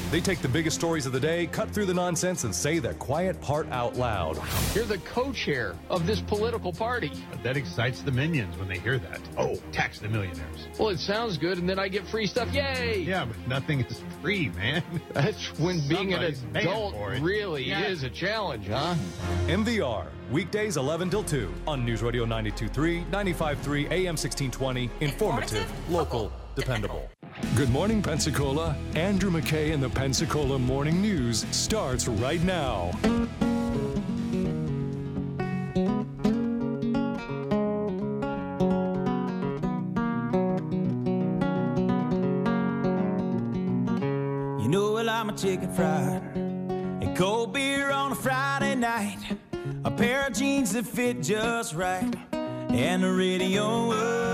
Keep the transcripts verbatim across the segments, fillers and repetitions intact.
They take the biggest stories of the day, cut through the nonsense, and say the quiet part out loud. You're the co-chair of this political party. That excites the minions when they hear that. Oh, tax the millionaires. Well, it sounds good, and then I get free stuff. Yay! Yeah, but nothing is free, man. That's when being an Somebody's paying adult for it. really Yeah. is a challenge, huh? M V R, weekdays eleven till two on News Radio ninety-two point three, ninety-five point three, A M sixteen twenty. Informative, local, dependable. Good morning, Pensacola. Andrew McKay and the Pensacola Morning News starts right now. You know, well, I'm a chicken fried and cold beer on a Friday night, a pair of jeans that fit just right, and the radio.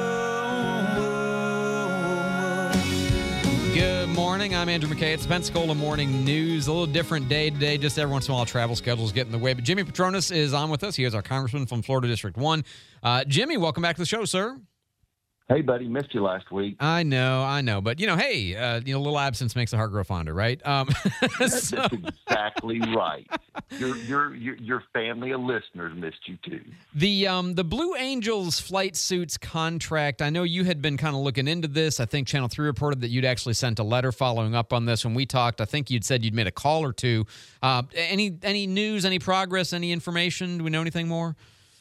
Good morning. I'm Andrew McKay. It's Pensacola Morning News. A little different day today. Just every once in a while, travel schedules get in the way. But Jimmy Patronis is on with us. He is our congressman from Florida District one. Uh, Jimmy, welcome back to the show, sir. Hey, buddy, missed you last week. I know, I know. But, you know, hey, uh, you know, a little absence makes the heart grow fonder, right? Um, That's so, exactly right. Your, your your your family of listeners missed you, too. The um, the Blue Angels flight suits contract, I know you had been kind of looking into this. I think Channel three reported that you'd actually sent a letter following up on this. When we talked, I think you'd said you'd made a call or two. Uh, any any news, any progress, any information? Do we know anything more?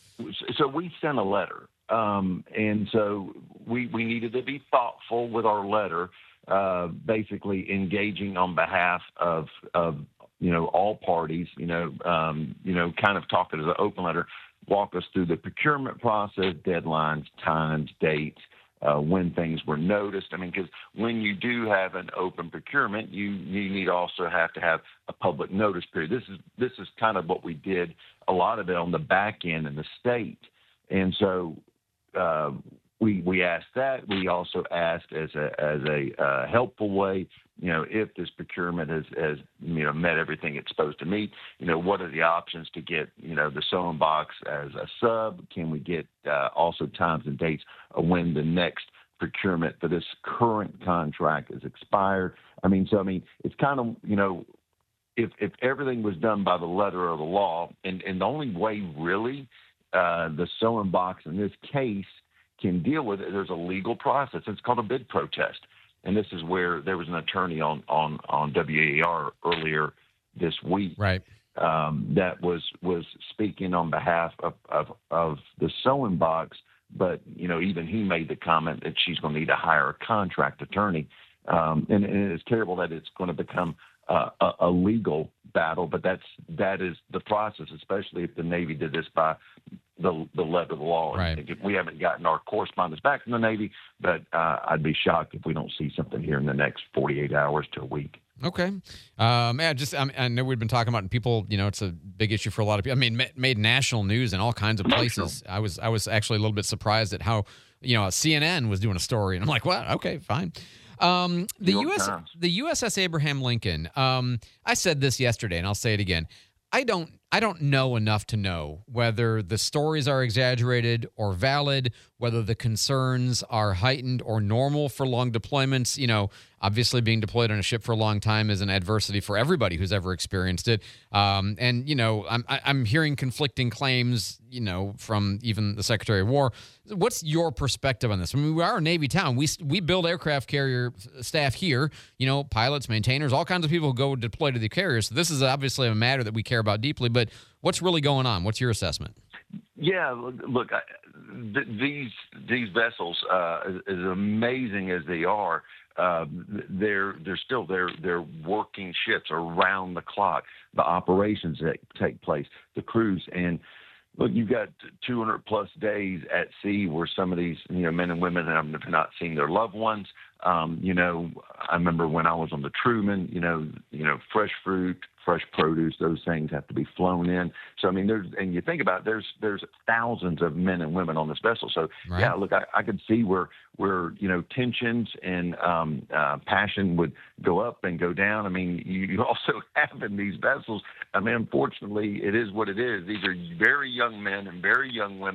So we sent a letter. Um, and so we, we needed to be thoughtful with our letter, uh, basically engaging on behalf of, of, you know, all parties, you know, um, you know, kind of talk it as an open letter, walk us through the procurement process, deadlines, times, dates, uh, when things were noticed. I mean, because when you do have an open procurement, you, you need to also have to have a public notice period. This is, this is kind of what we did, a lot of it on the back end in the state. And so, Uh, we we asked that. We also asked as a as a uh, helpful way, you know, if this procurement has, has you know met everything it's supposed to meet, you know, what are the options to get you know the sewing box as a sub? Can we get uh, also times and dates of when the next procurement for this current contract is expired? I mean, so I mean, it's kind of you know, if if everything was done by the letter of the law, and and the only way really. Uh, the sewing box in this case can deal with it. There's a legal process. It's called a bid protest. And this is where there was an attorney on, on, on W A R earlier this week right. um, that was was speaking on behalf of, of, of the sewing box. But, you know, even he made the comment that she's going to need to hire a contract attorney. Um, and, and it's terrible that it's going to become uh, a, a legal battle, but that's that is the process, especially if the Navy did this by the the letter of the law. Right. And we haven't gotten our correspondence back from the Navy, but uh, I'd be shocked if we don't see something here in the next forty-eight hours to a week. Okay. Um, yeah, just I, mean, I know we've been talking about, and people, you know, it's a big issue for a lot of people. I mean, ma- made national news in all kinds of places. I was I was actually a little bit surprised at how, you know, C N N was doing a story, and I'm like, well, okay, fine. Um, the U S the U S S Abraham Lincoln. Um, I said this yesterday, and I'll say it again. I don't I don't know enough to know whether the stories are exaggerated or valid, whether the concerns are heightened or normal for long deployments. You know, obviously being deployed on a ship for a long time is an adversity for everybody who's ever experienced it. Um, and, you know, I'm, I'm hearing conflicting claims, you know, from even the Secretary of War. What's your perspective on this? I mean, we are a Navy town. We we build aircraft carrier staff here, you know, pilots, maintainers, all kinds of people who go deploy to the carriers. So this is obviously a matter that we care about deeply. But what's really going on? What's your assessment? Yeah, look, I, th- these these vessels, uh, as, as amazing as they are, uh, they're they're still they're they're working ships around the clock. The operations that take place, the crews, and look, you've got two hundred plus days at sea where some of these you know men and women have not seen their loved ones. Um, you know, I remember when I was on the Truman. You know, you know, fresh fruit, fresh produce, those things have to be flown in. So, I mean, there's, and you think about it, there's, there's thousands of men and women on this vessel. So, right. yeah, look, I, I could see where, where, you know, tensions and um, uh, passion would go up and go down. I mean, you, you also have in these vessels, I mean, unfortunately, it is what it is. These are very young men and very young women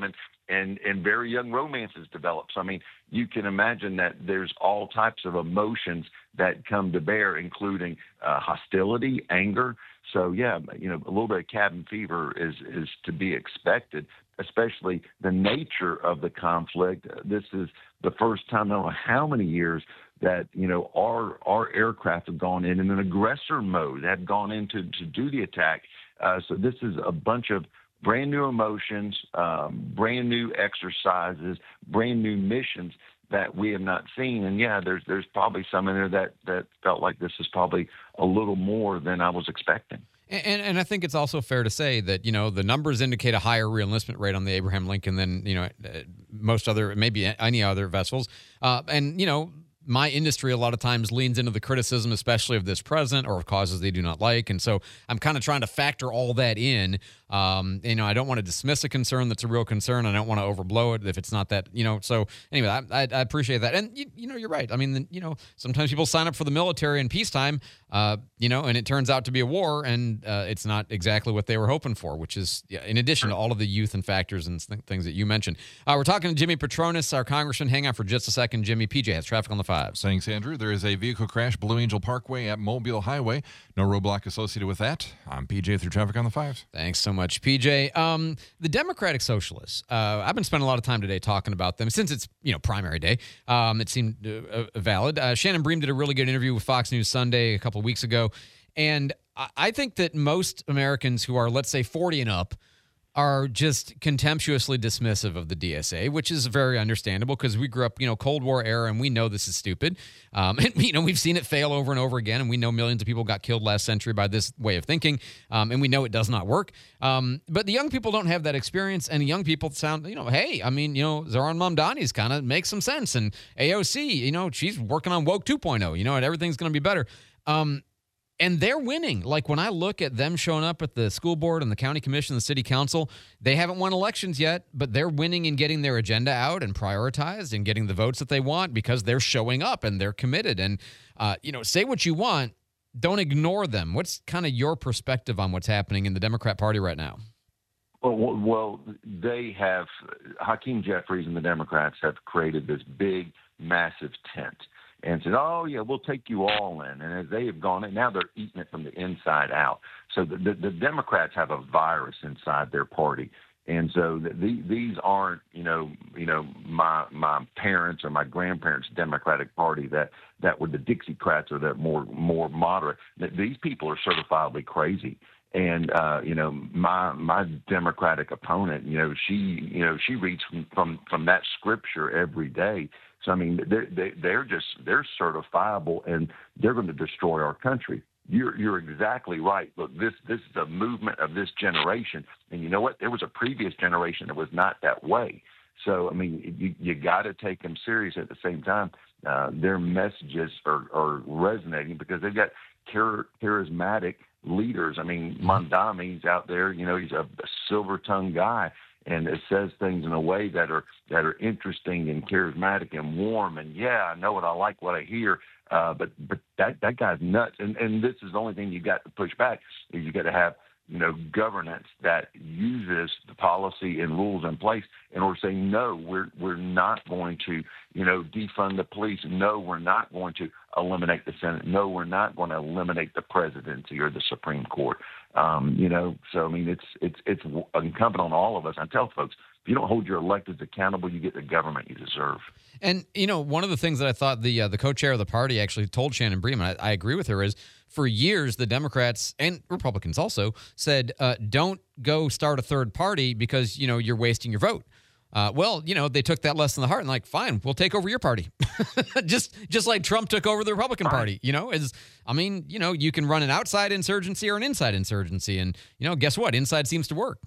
and and very young romances develop. So I mean, you can imagine that there's all types of emotions that come to bear, including uh, hostility, anger. So yeah, you know, a little bit of cabin fever is is to be expected, especially the nature of the conflict. This is the first time, I don't know how many years, that, you know, our our aircraft have gone in in an aggressor mode, have gone in to, to do the attack. Uh, so this is a bunch of brand new emotions, um, brand new exercises, brand new missions that we have not seen. And yeah, there's there's probably some in there that, that felt like this is probably a little more than I was expecting. And, and I think it's also fair to say that, you know, the numbers indicate a higher reenlistment rate on the Abraham Lincoln than, you know, most other, maybe any other vessels. Uh, and, you know, my industry a lot of times leans into the criticism, especially of this president or of causes they do not like. And so I'm kind of trying to factor all that in. Um, you know, I don't want to dismiss a concern that's a real concern. I don't want to overblow it if it's not that, you know. So anyway, I, I, I appreciate that. And, you, you know, you're right. I mean, you know, sometimes people sign up for the military in peacetime, uh, you know, and it turns out to be a war, and uh, it's not exactly what they were hoping for, which is, yeah, in addition to all of the youth and factors and th- things that you mentioned. Uh, we're talking to Jimmy Patronis, our congressman. Hang on for just a second. Jimmy, P J has traffic on the five. Thanks, Andrew. There is a vehicle crash, Blue Angel Parkway at Mobile Highway. No roadblock associated with that. I'm P J through traffic on the fives. Thanks so much, P J. Um, the Democratic Socialists, uh, I've been spending a lot of time today talking about them since it's, you know, primary day. Um, it seemed uh, valid. Uh, Shannon Bream did a really good interview with Fox News Sunday a couple of weeks ago. And I, I think that most Americans who are, let's say, forty and up are just contemptuously dismissive of the D S A, which is very understandable because we grew up, you know, Cold War era, and we know this is stupid. Um, and, you know, we've seen it fail over and over again, and we know millions of people got killed last century by this way of thinking, um, and we know it does not work. Um, but the young people don't have that experience, and the young people sound, you know, hey, I mean, you know, Zoran Mamdani's kind of makes some sense, and A O C, you know, she's working on Woke two point oh, you know, and everything's going to be better. Um, And they're winning. Like, when I look at them showing up at the school board and the county commission and the city council, they haven't won elections yet, but they're winning and getting their agenda out and prioritized and getting the votes that they want because they're showing up and they're committed. And, uh, you know, say what you want, don't ignore them. What's kind of your perspective on what's happening in the Democrat Party right now? Well, well, they have, Hakeem Jeffries and the Democrats have created this big, massive tent and said, oh, yeah, we'll take you all in. And as they have gone in, now they're eating it from the inside out. So the, the, the Democrats have a virus inside their party. And so the, the, these aren't, you know, you know, my my parents or my grandparents' Democratic Party that, that were the Dixiecrats or that more more moderate. These people are certifiably crazy. And, uh, you know, my my Democratic opponent, you know, she, you know, she reads from, from, from that scripture every day. So, I mean, they're, they're just, they're certifiable, and they're going to destroy our country. You're you're exactly right. Look, this this is a movement of this generation. And you know what? There was a previous generation that was not that way. So, I mean, you, you got to take them serious at the same time. Uh, their messages are, are resonating because they've got char- charismatic leaders. I mean, Mamdani's out there, you know, he's a, a silver-tongued guy, and it says things in a way that are that are interesting and charismatic and warm. And yeah, I know what I like, what I hear. Uh, but but that that guy's nuts. And and this is the only thing you got to push back is you got to have, you know, governance that uses the policy and rules in place in order to say, no, we're we're not going to, you know, defund the police. No, we're not going to eliminate the Senate. No, we're not going to eliminate the presidency or the Supreme Court. Um, you know, so I mean, it's it's it's incumbent on all of us. I tell folks, if you don't hold your electeds accountable, you get the government you deserve. And, you know, one of the things that I thought the uh, the co-chair of the party actually told Shannon Bream, and I, I agree with her, is for years the Democrats and Republicans also said, uh, don't go start a third party because, you know, you're wasting your vote. Uh, well, you know, they took that lesson to heart and like, fine, we'll take over your party. just just like Trump took over the Republican Party, you know, is, I mean, you know, you can run an outside insurgency or an inside insurgency. And, you know, guess what? Inside seems to work.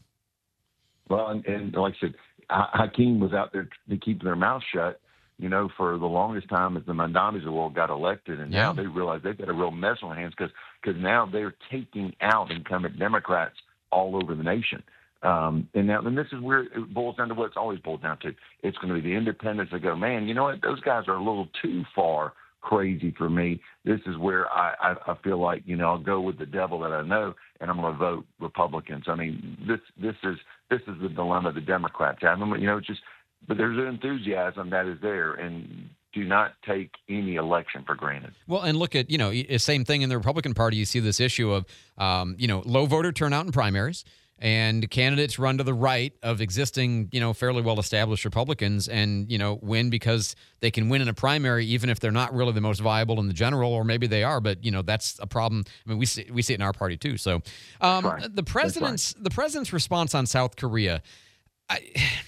Well, and, and like I said, Hakeem was out there to keep their mouth shut, you know, for the longest time as the Mamdanis of the world got elected. And yeah. now they realize they've got a real mess on their hands because because now they're taking out incumbent Democrats all over the nation. Um, and now, and this is where it boils down to what it's always boiled down to. It's going to be the independents that go, man, you know what? Those guys are a little too far crazy for me. This is where I, I, I feel like, you know, I'll go with the devil that I know, and I'm going to vote Republicans. I mean, this this is this is the dilemma the Democrats have. You know, it's just, but there's an enthusiasm that is there, and do not take any election for granted. Well, and look at, you know, same thing in the Republican Party. You see this issue of, um, you know, low voter turnout in primaries, and candidates run to the right of existing, you know, fairly well-established Republicans and, you know, win because they can win in a primary even if they're not really the most viable in the general, or maybe they are, but, you know, that's a problem. I mean, we see, we see it in our party too. So um, right. the president's right. the president's response on South Korea, I,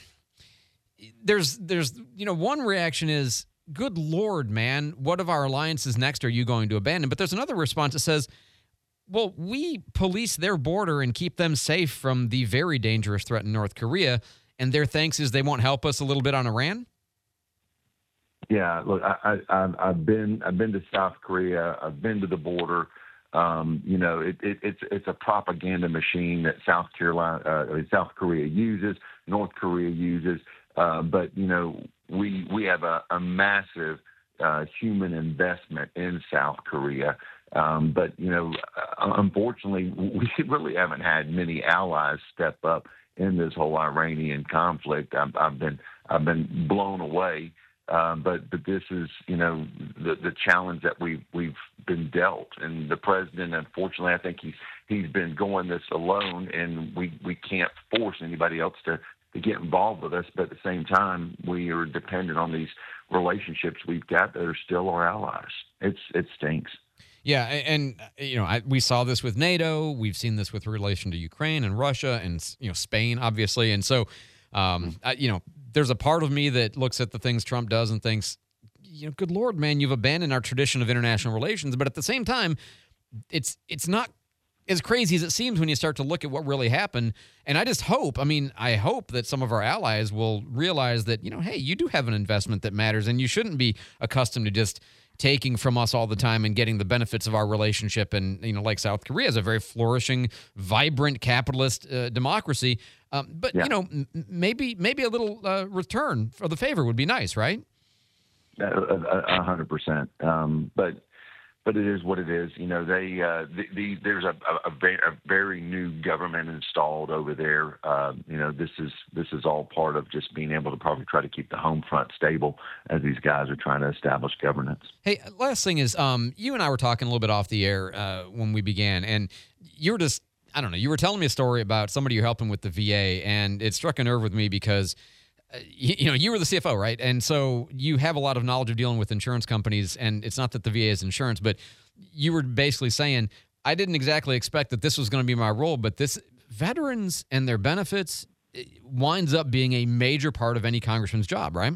there's, there's, you know, one reaction is, good Lord, man, what of our alliances next are you going to abandon? But there's another response that says, well, we police their border and keep them safe from the very dangerous threat in North Korea, and their thanks is they won't help us a little bit on Iran? Yeah, look, I, I, I've been I've been to South Korea. I've been to the border. Um, you know, it, it, it's it's a propaganda machine that South Carolina, uh, South Korea uses, North Korea uses. Uh, but you know, we we have a, a massive uh, human investment in South Korea. Um, but, you know, unfortunately, we really haven't had many allies step up in this whole Iranian conflict. I've, I've been I've been blown away. Um, but but this is, you know, the the challenge that we've we've been dealt. And the president, unfortunately, I think he's he's been going this alone, and we, we can't force anybody else to, to get involved with us. But at the same time, we are dependent on these relationships we've got that are still our allies. It's it stinks. Yeah, and, you know, I, we saw this with NATO. We've seen this with relation to Ukraine and Russia and, you know, Spain, obviously. And so, um, I, you know, there's a part of me that looks at the things Trump does and thinks, you know, good Lord, man, you've abandoned our tradition of international relations. But at the same time, it's it's not as crazy as it seems when you start to look at what really happened. And I just hope, I mean, I hope that some of our allies will realize that, you know, hey, you do have an investment that matters, and you shouldn't be accustomed to just taking from us all the time and getting the benefits of our relationship. And, you know, like South Korea is a very flourishing, vibrant capitalist uh, democracy. Um, but, yeah. you know, m- maybe maybe a little uh, return for the favor would be nice, right? A hundred percent. Um, but but it is what it is. You know, they uh, the, the, there's a, a, a, very, a very new government installed over there. Uh, you know, this is this is all part of just being able to probably try to keep the home front stable as these guys are trying to establish governance. Hey, last thing is, um, you and I were talking a little bit off the air uh, when we began, and you were just, I don't know, you were telling me a story about somebody you're helping with the V A, and it struck a nerve with me because Uh, you, you know, you were the C F O, right? And so you have a lot of knowledge of dealing with insurance companies, and it's not that the V A is insurance, but you were basically saying, I didn't exactly expect that this was going to be my role, but this veterans and their benefits winds up being a major part of any congressman's job, right?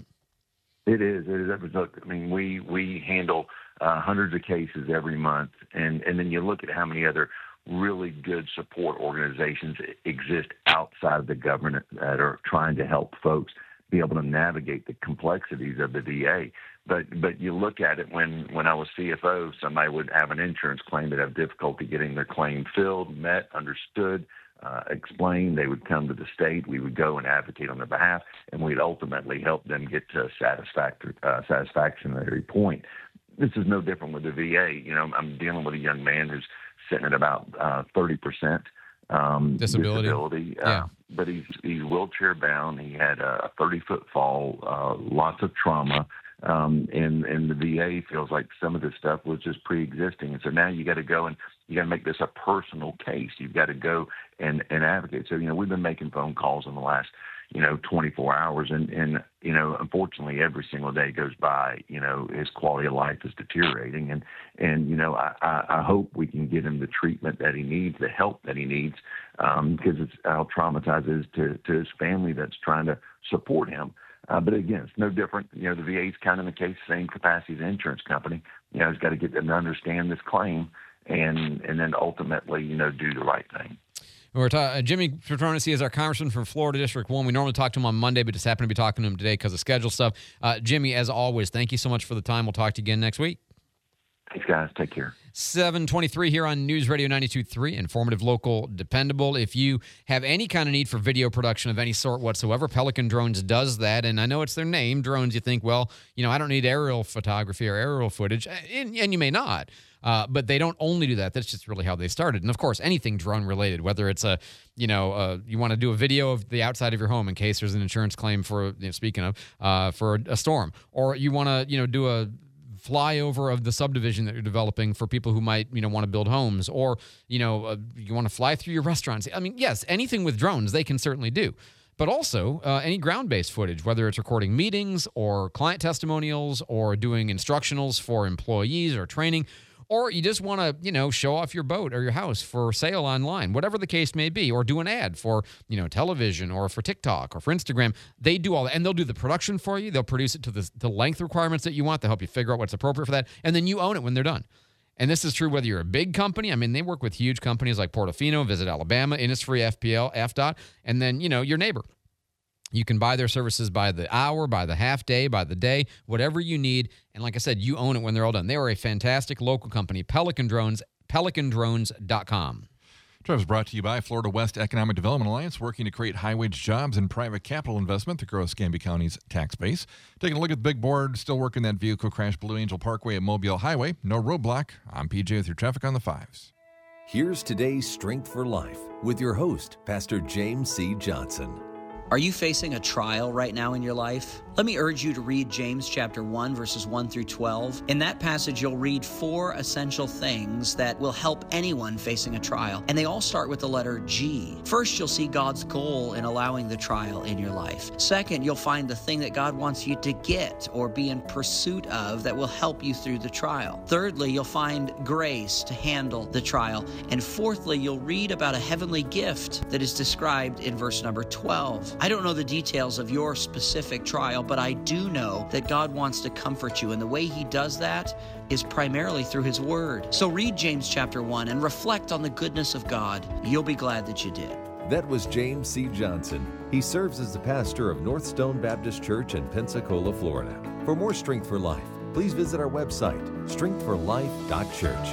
It is. It is. Look, I mean, we, we handle uh, hundreds of cases every month, and, and then you look at how many other really good support organizations exist outside of the government that are trying to help folks be able to navigate the complexities of the V A. But but you look at it, when, when I was C F O, somebody would have an insurance claim that have difficulty getting their claim filled, met, understood, uh, explained. They would come to the state. We would go and advocate on their behalf, and we'd ultimately help them get to a satisfactory, uh, satisfactory point. This is no different with the V A. You know, I'm dealing with a young man who's sitting at about uh, thirty percent um, disability. disability. Uh, yeah. But he's he's wheelchair bound. He had a thirty-foot fall, uh, lots of trauma, um, and, and the V A feels like some of this stuff was just pre-existing. And so now you got to go and you got to make this a personal case. You've got to go and, and advocate. So, you know, we've been making phone calls in the last, you know, twenty-four hours. And, and, you know, unfortunately, every single day goes by, you know, his quality of life is deteriorating. And, and you know, I, I, I hope we can get him the treatment that he needs, the help that he needs, um, because it's how traumatized it is to, to his family that's trying to support him. Uh, but again, it's no different. You know, the V A is kind of in the case, same capacity as an insurance company. You know, he's got to get them to understand this claim and, and then ultimately, you know, do the right thing. We're ta- uh, Jimmy Petronis, he is our congressman from Florida District one. We normally talk to him on Monday, but just happen to be talking to him today because of schedule stuff. Uh, Jimmy, as always, thank you so much for the time. We'll talk to you again next week. Thanks, guys. Take care. seven twenty-three here on News Radio ninety-two point three, informative, local, dependable. If you have any kind of need for video production of any sort whatsoever, Pelican Drones does that. And I know it's their name, drones. You think, well, you know, I don't need aerial photography or aerial footage, and, and you may not. Uh, but they don't only do that. That's just really how they started. And of course, anything drone related, whether it's a, you know, uh, you want to do a video of the outside of your home in case there's an insurance claim for, you know, speaking of, uh, for a storm, or you want to, you know, do a flyover of the subdivision that you're developing for people who might, you know, want to build homes, or, you know, uh, you want to fly through your restaurants. I mean, yes, anything with drones they can certainly do. But also uh, any ground-based footage, whether it's recording meetings or client testimonials or doing instructionals for employees or training, or you just want to, you know, show off your boat or your house for sale online, whatever the case may be, or do an ad for, you know, television or for TikTok or for Instagram. They do all that, and they'll do the production for you. They'll produce it to the, the length requirements that you want. They'll help you figure out what's appropriate for that, and then you own it when they're done. And this is true whether you're a big company. I mean, they work with huge companies like Portofino, Visit Alabama, Innisfree, F P L, F D O T, and then, you know, your neighbor. You can buy their services by the hour, by the half day, by the day, whatever you need. And like I said, you own it when they're all done. They are a fantastic local company, Pelican Drones, pelican drones dot com. Drive is brought to you by Florida West Economic Development Alliance, working to create high-wage jobs and private capital investment to grow Escambia County's tax base. Taking a look at the big board, still working that vehicle crash, Blue Angel Parkway at Mobile Highway. No roadblock. I'm P J with your traffic on the fives. Here's today's Strength for Life with your host, Pastor James C. Johnson. Are you facing a trial right now in your life? Let me urge you to read James chapter one, verses one through twelve. In that passage, you'll read four essential things that will help anyone facing a trial, and they all start with the letter G. First, you'll see God's goal in allowing the trial in your life. Second, you'll find the thing that God wants you to get or be in pursuit of that will help you through the trial. Thirdly, you'll find grace to handle the trial. And fourthly, you'll read about a heavenly gift that is described in verse number twelve. I don't know the details of your specific trial, but I do know that God wants to comfort you, and the way He does that is primarily through His Word. So read James chapter one and reflect on the goodness of God. You'll be glad that you did. That was James C. Johnson. He serves as the pastor of North Stone Baptist Church in Pensacola, Florida. For more Strength for Life, please visit our website, strength for life dot church.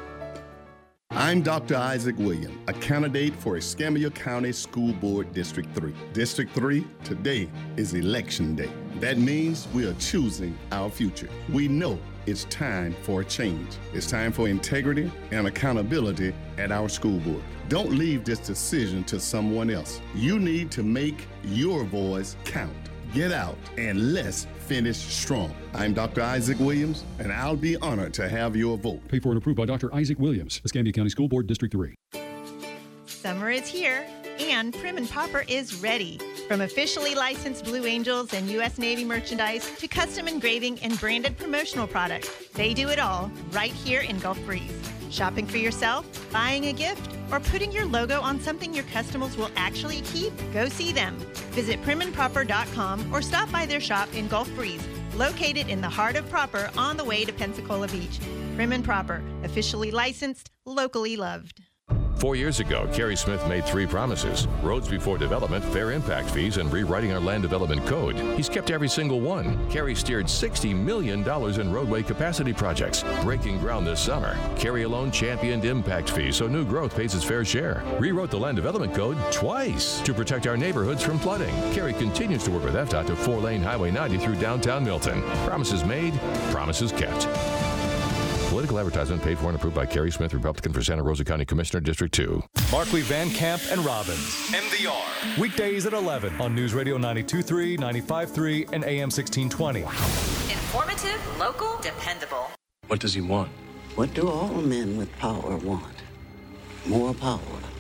I'm Doctor Isaac Williams, a candidate for Escambia County School Board District three. District three, today is election day. That means we are choosing our future. We know it's time for a change. It's time for integrity and accountability at our school board. Don't leave this decision to someone else. You need to make your voice count. Get out and let's finish strong. I'm Doctor Isaac Williams, and I'll be honored to have your vote. Paid for and approved by Doctor Isaac Williams, Escambia County School Board, District three. Summer is here, and Prim and Proper is ready. From officially licensed Blue Angels and U S Navy merchandise to custom engraving and branded promotional products, they do it all right here in Gulf Breeze. Shopping for yourself, buying a gift, or putting your logo on something your customers will actually keep? Go see them. Visit prim and proper dot com or stop by their shop in Gulf Breeze, located in the heart of Proper on the way to Pensacola Beach. Prim and Proper, officially licensed, locally loved. Four years ago, Kerry Smith made three promises: roads before development, fair impact fees, and rewriting our land development code. He's kept every single one. Kerry steered sixty million dollars in roadway capacity projects, breaking ground this summer. Kerry alone championed impact fees so new growth pays its fair share. Rewrote the land development code twice to protect our neighborhoods from flooding. Kerry continues to work with F D O T to four-lane Highway ninety through downtown Milton. Promises made, promises kept. Political advertisement paid for and approved by Kerry Smith, Republican for Santa Rosa County Commissioner, District two. Markley, Van Camp, and Robbins. M D R. Weekdays at eleven on News Radio ninety-two point three, ninety-five point three, and A M sixteen twenty. Informative, local, dependable. What does he want? What do all men with power want? More power.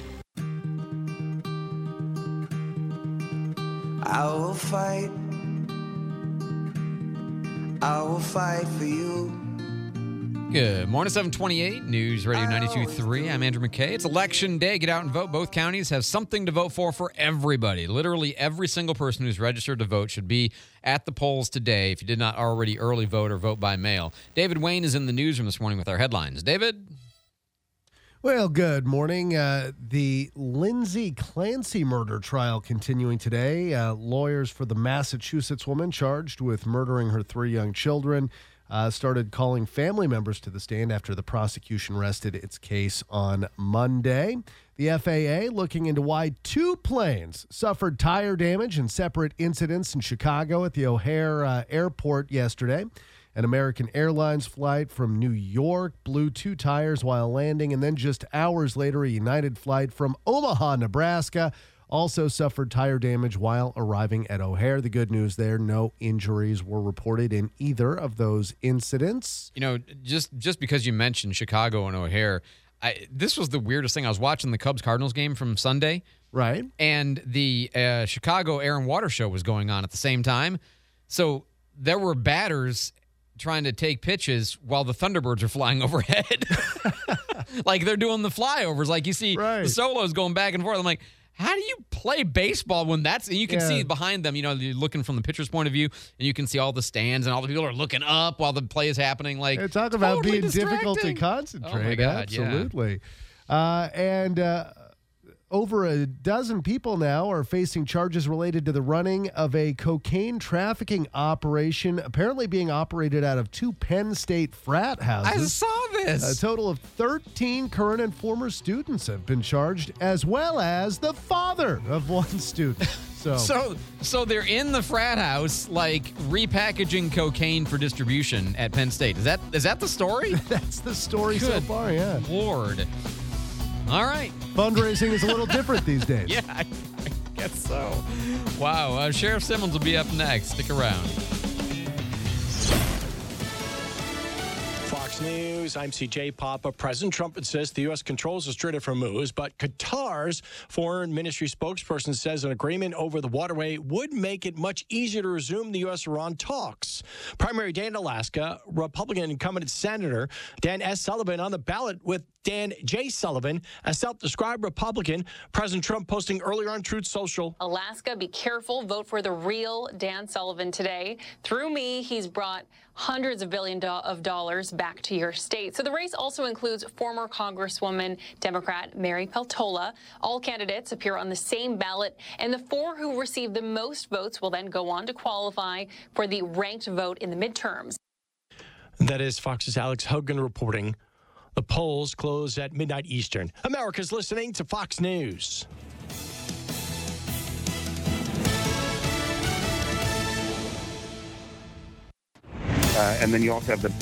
I will fight. I will fight for you. Good morning, seven twenty-eight, News Radio ninety-two point three. I'm Andrew McKay. It's election day. Get out and vote. Both counties have something to vote for for everybody. Literally every single person who's registered to vote should be at the polls today if you did not already early vote or vote by mail. David Wayne is in the newsroom this morning with our headlines. David? Well, good morning. Uh, the Lindsay Clancy murder trial continuing today. Uh, lawyers for the Massachusetts woman charged with murdering her three young children uh, started calling family members to the stand after the prosecution rested its case on Monday. The F A A looking into why two planes suffered tire damage in separate incidents in Chicago at the O'Hare uh, Airport yesterday. An American Airlines flight from New York blew two tires while landing, and then just hours later, a United flight from Omaha, Nebraska, also suffered tire damage while arriving at O'Hare. The good news there, no injuries were reported in either of those incidents. You know, just just because you mentioned Chicago and O'Hare, I, this was the weirdest thing. I was watching the Cubs-Cardinals game from Sunday. Right. And the uh, Chicago Air and Water Show was going on at the same time. So there were batters trying to take pitches while the Thunderbirds are flying overhead. Like they're doing the flyovers. Like you see right. the solos going back and forth. I'm like, how do you play baseball when that's, and you can Yeah. see behind them, you know, you're looking from the pitcher's point of view, and you can see all the stands and all the people are looking up while the play is happening. Like, Yeah, talk about totally being difficult to distracting. concentrate. Oh my God, yeah. Absolutely. Uh, and uh, over a dozen people now are facing charges related to the running of a cocaine trafficking operation, apparently being operated out of two Penn State frat houses. I saw this. A total of thirteen current and former students have been charged, as well as the father of one student. So, So, so they're in the frat house, like repackaging cocaine for distribution at Penn State. Is that is that the story? that's the story so Good far, yeah. Lord. All right. Fundraising is a little different these days. Yeah, I, I guess so. Wow. Uh, Sheriff Simmons will be up next. Stick around. Fox News, I'm C J Papa. President Trump insists the U S controls the Strait of Hormuz, but Qatar's foreign ministry spokesperson says an agreement over the waterway would make it much easier to resume the U S-Iran talks. Primary day in Alaska, Republican incumbent Senator Dan S. Sullivan on the ballot with Dan J. Sullivan, a self-described Republican. President Trump posting earlier on Truth Social. Alaska, be careful. Vote for the real Dan Sullivan today. Through me, he's brought hundreds of billion do- of dollars back to your state. So the race also includes former Congresswoman Democrat Mary Peltola. All candidates appear on the same ballot, and the four who receive the most votes will then go on to qualify for the ranked vote in the midterms. That is Fox's Alex Hogan reporting. The polls close at midnight Eastern. America's listening to Fox News. Uh, and then you also have the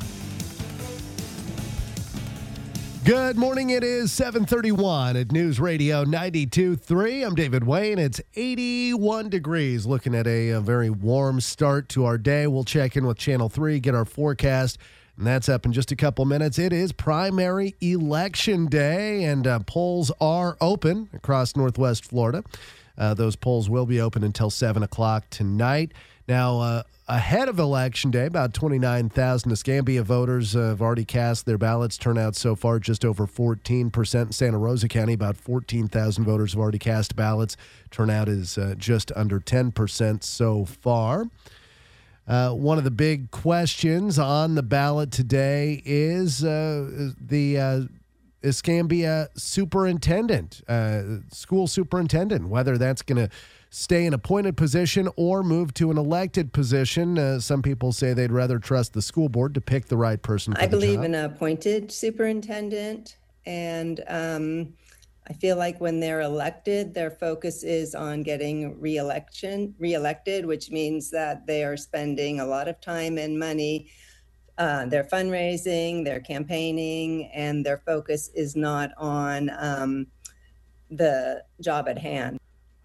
Good morning. It is seven thirty-one at News Radio ninety-two point three. I'm David Wayne. It's eighty-one degrees. Looking at a, a very warm start to our day. We'll check in with Channel three, get our forecast, and that's up in just a couple minutes. It is primary election day, and uh, polls are open across Northwest Florida. Uh, those polls will be open until seven o'clock tonight. Now, uh, ahead of Election Day, about twenty-nine thousand Escambia voters uh, have already cast their ballots. Turnout so far just over fourteen percent. In Santa Rosa County, about fourteen thousand voters have already cast ballots. Turnout is uh, just under ten percent so far. Uh, one of the big questions on the ballot today is uh, the uh, Escambia superintendent, uh, school superintendent, whether that's going to stay in appointed position or move to an elected position. Uh, some people say they'd rather trust the school board to pick the right person for I the believe job. in an appointed superintendent, and um, I feel like when they're elected, their focus is on getting re-election, re-elected, which means that they are spending a lot of time and money. Uh, they're fundraising, they're campaigning, and their focus is not on um, the job at hand.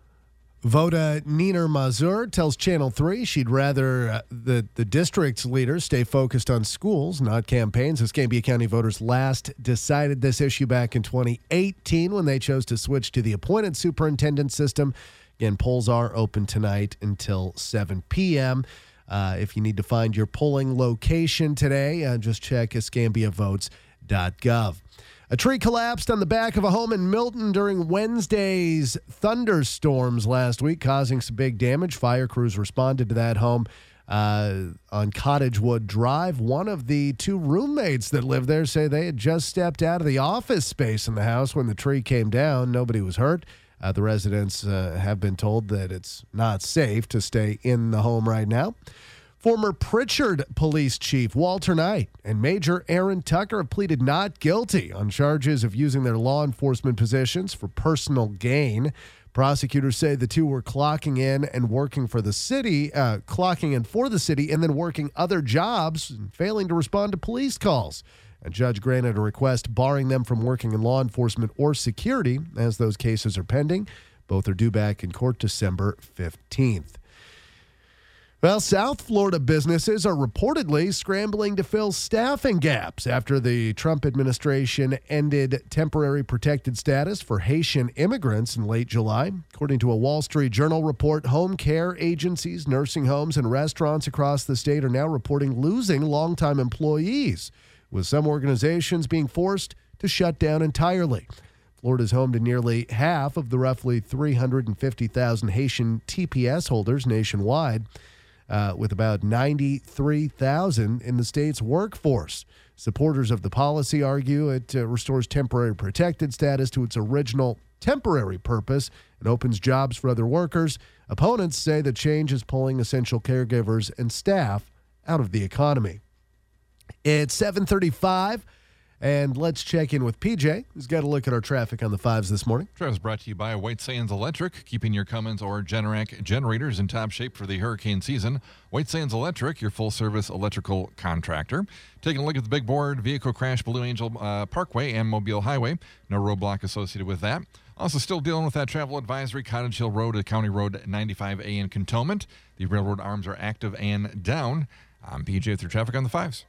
Voda Niner Mazur tells Channel three she'd rather uh, the, the district's leaders stay focused on schools, not campaigns. Escambia County voters last decided this issue back in twenty eighteen when they chose to switch to the appointed superintendent system. Again, polls are open tonight until seven p.m. Uh, if you need to find your polling location today, uh, just check escambia votes dot gov. A tree collapsed on the back of a home in Milton during Wednesday's thunderstorms last week, causing some big damage. Fire crews responded to that home uh, on Cottagewood Drive. One of the two roommates that lived there say they had just stepped out of the office space in the house when the tree came down. Nobody was hurt. Uh, the residents uh, have been told that it's not safe to stay in the home right now. Former Pritchard Police Chief Walter Knight and Major Aaron Tucker have pleaded not guilty on charges of using their law enforcement positions for personal gain. Prosecutors say the two were clocking in and working for the city, uh, clocking in for the city and then working other jobs and failing to respond to police calls. A judge granted a request barring them from working in law enforcement or security as those cases are pending. Both are due back in court December fifteenth. Well, South Florida businesses are reportedly scrambling to fill staffing gaps after the Trump administration ended temporary protected status for Haitian immigrants in late July. According to a Wall Street Journal report, home care agencies, nursing homes, and restaurants across the state are now reporting losing longtime employees, with some organizations being forced to shut down entirely. Florida is home to nearly half of the roughly three hundred fifty thousand Haitian T P S holders nationwide, uh, with about ninety-three thousand in the state's workforce. Supporters of the policy argue it uh, restores temporary protected status to its original temporary purpose and opens jobs for other workers. Opponents say the change is pulling essential caregivers and staff out of the economy. It's seven thirty-five. And let's check in with P J, who's got a look at our traffic on the fives this morning. Traffic is brought to you by White Sands Electric, keeping your Cummins or Generac generators in top shape for the hurricane season. White Sands Electric, your full-service electrical contractor. Taking a look at the big board, vehicle crash, Blue Angel uh, Parkway and Mobile Highway. No roadblock associated with that. Also still dealing with that travel advisory, Cottage Hill Road to County Road ninety-five A in Cantonment. The railroad arms are active and down. I'm P J with your traffic on the fives.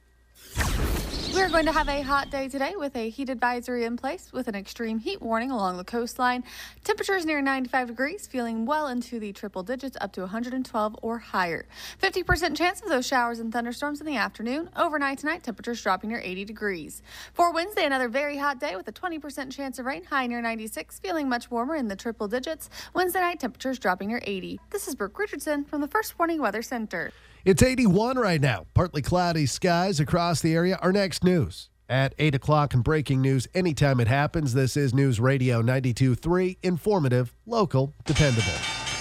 We're going to have a hot day today with a heat advisory in place with an extreme heat warning along the coastline. Temperatures near ninety-five degrees, feeling well into the triple digits up to one hundred twelve or higher. fifty percent chance of those showers and thunderstorms in the afternoon. Overnight tonight, temperatures dropping near eighty degrees. For Wednesday, another very hot day with a twenty percent chance of rain, high near ninety-six, feeling much warmer in the triple digits. Wednesday night, temperatures dropping near eighty. This is Brooke Richardson from the First Warning Weather Center. It's eighty-one right now. Partly cloudy skies across the area. Our next news at eight o'clock and breaking news anytime it happens. This is News Radio ninety-two point three. Informative, local, dependable.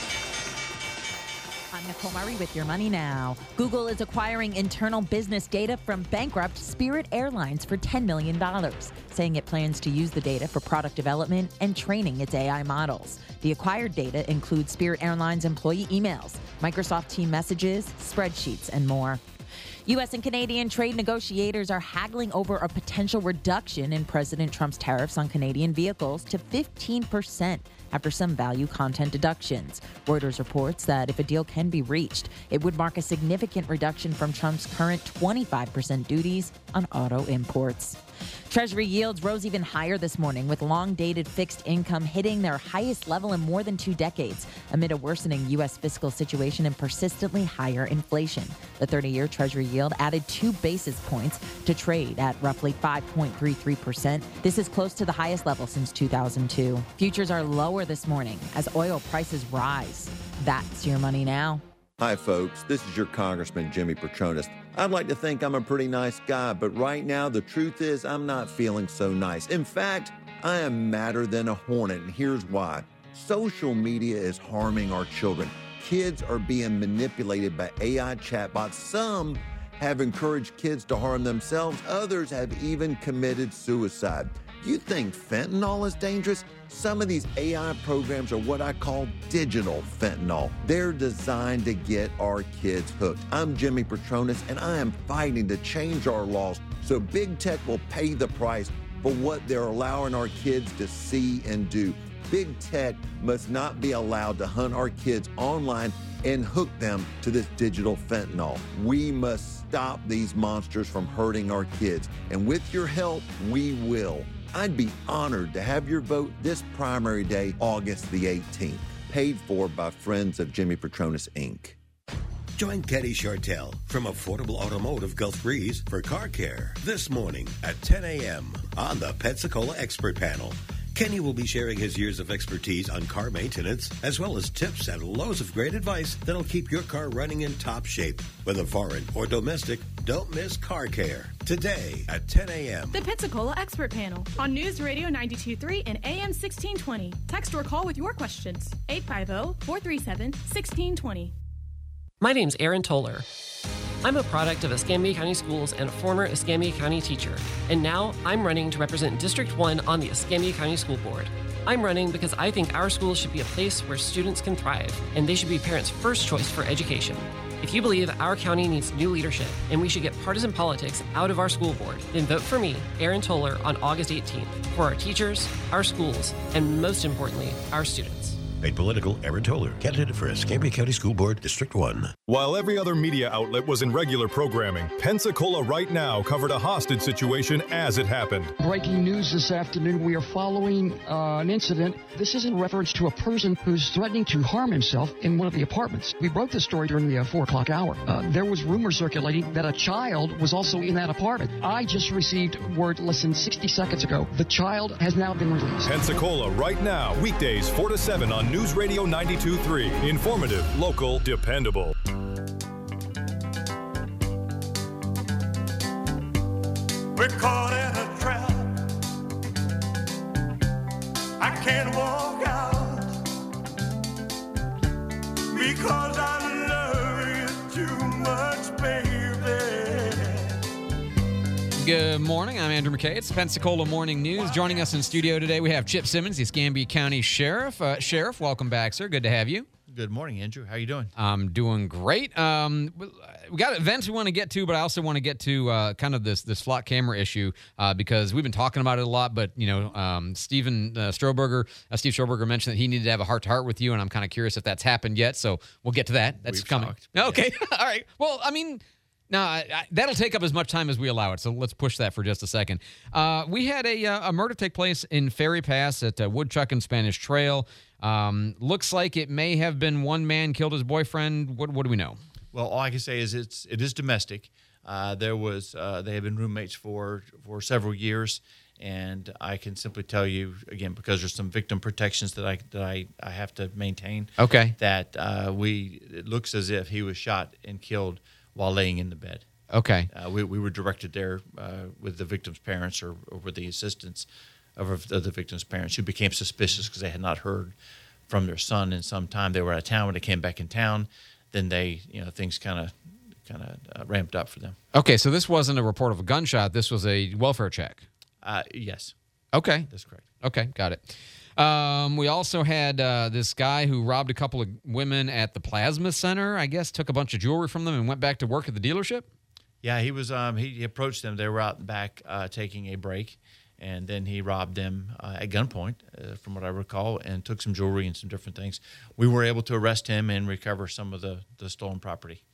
I'm Nicole Murray with Your Money Now. Google is acquiring internal business data from bankrupt Spirit Airlines for ten million dollars, saying it plans to use the data for product development and training its A I models. The acquired data includes Spirit Airlines employee emails, Microsoft Teams messages, spreadsheets, and more. U S and Canadian trade negotiators are haggling over a potential reduction in President Trump's tariffs on Canadian vehicles to fifteen percent after some value content deductions. Reuters reports that if a deal can be reached, it would mark a significant reduction from Trump's current twenty-five percent duties on auto imports. Treasury yields rose even higher this morning, with long-dated fixed income hitting their highest level in more than two decades, amid a worsening U S fiscal situation and persistently higher inflation. The thirty-year Treasury yield added two basis points to trade at roughly five point three three percent. This is close to the highest level since two thousand two. Futures are lower this morning as oil prices rise. That's Your Money Now. Hi, folks. This is your Congressman, Jimmy Petronis. I'd like to think I'm a pretty nice guy, but right now the truth is I'm not feeling so nice. In fact, I am madder than a hornet, and here's why. Social media is harming our children. Kids are being manipulated by A I chatbots. Some have encouraged kids to harm themselves. Others have even committed suicide. You think fentanyl is dangerous? Some of these A I programs are what I call digital fentanyl. They're designed to get our kids hooked. I'm Jimmy Petronis, and I am fighting to change our laws so big tech will pay the price for what they're allowing our kids to see and do. Big tech must not be allowed to hunt our kids online and hook them to this digital fentanyl. We must stop these monsters from hurting our kids, and with your help, we will. I'd be honored to have your vote this primary day, August the eighteenth. Paid for by Friends of Jimmy Petronis, Incorporated. Join Kenny Chartel from Affordable Automotive Gulf Breeze for car care this morning at ten a.m. on the Pensacola Expert Panel. Kenny will be sharing his years of expertise on car maintenance, as well as tips and loads of great advice that'll keep your car running in top shape. Whether foreign or domestic, don't miss car care today at ten a.m. The Pensacola Expert Panel on News Radio ninety-two point three and A M sixteen twenty. Text or call with your questions. eight five zero, four three seven, one six two zero. My name's Aaron Toller. I'm a product of Escambia County Schools and a former Escambia County teacher, and now I'm running to represent District one on the Escambia County School Board. I'm running because I think our schools should be a place where students can thrive, and they should be parents' first choice for education. If you believe our county needs new leadership and we should get partisan politics out of our school board, then vote for me, Aaron Toller, on August eighteenth for our teachers, our schools, and most importantly, our students. Made political, Aaron Toller, candidate for Escambia County School Board, District one. While every other media outlet was in regular programming, Pensacola Right Now covered a hostage situation as it happened. Breaking news this afternoon, we are following uh, an incident. This is in reference to a person who's threatening to harm himself in one of the apartments. We broke this story during the uh, four o'clock hour. Uh, there was rumors circulating that a child was also in that apartment. I just received word less than sixty seconds ago. The child has now been released. Pensacola Right Now, weekdays four to seven on News Radio ninety-two point three. Informative, local, dependable. We're caught in a trap. I can't walk out because I love you too much, baby. Good morning. I'm Andrew McKay. It's Pensacola Morning News. Joining us in studio today, we have Chip Simmons, the Escambia County Sheriff. Uh, Sheriff, welcome back, sir. Good to have you. Good morning, Andrew. How are you doing? I'm doing great. Um, we got events we want to get to, but I also want to get to uh, kind of this this flock camera issue uh, because we've been talking about it a lot. But you know, um, Stephen uh, Strohberger, uh, Steve Strohberger mentioned that he needed to have a heart to heart with you, and I'm kind of curious if that's happened yet. So we'll get to that. That's We've coming. talked. Okay. All right. Well, I mean. No, I, I, that'll take up as much time as we allow it, so let's push that for just a second. Uh, we had a, uh, a murder take place in Ferry Pass at uh, Woodchuck and Spanish Trail. Um, looks like it may have been one man killed his boyfriend. What, what do we know? Well, all I can say is it's it is domestic. Uh, there was uh, they have been roommates for for several years, and I can simply tell you again because there's some victim protections that I that I, I have to maintain. Okay. That uh, we it looks as if he was shot and killed while laying in the bed. Okay. Uh, we, we were directed there uh, with the victim's parents or, or with the assistance of, of the victim's parents who became suspicious because they had not heard from their son in some time. They were out of town. When they came back in town, then they, you know, things kind of kind of uh, ramped up for them. Okay, so this wasn't a report of a gunshot. This was a welfare check. Uh, yes. Okay. That's correct. Okay, got it. Um, we also had uh, this guy who robbed a couple of women at the Plasma Center, I guess, took a bunch of jewelry from them and went back to work at the dealership? Yeah, he was. Um, he, he approached them. They were out back uh, taking a break, and then he robbed them uh, at gunpoint, uh, from what I recall, and took some jewelry and some different things. We were able to arrest him and recover some of the, the stolen property.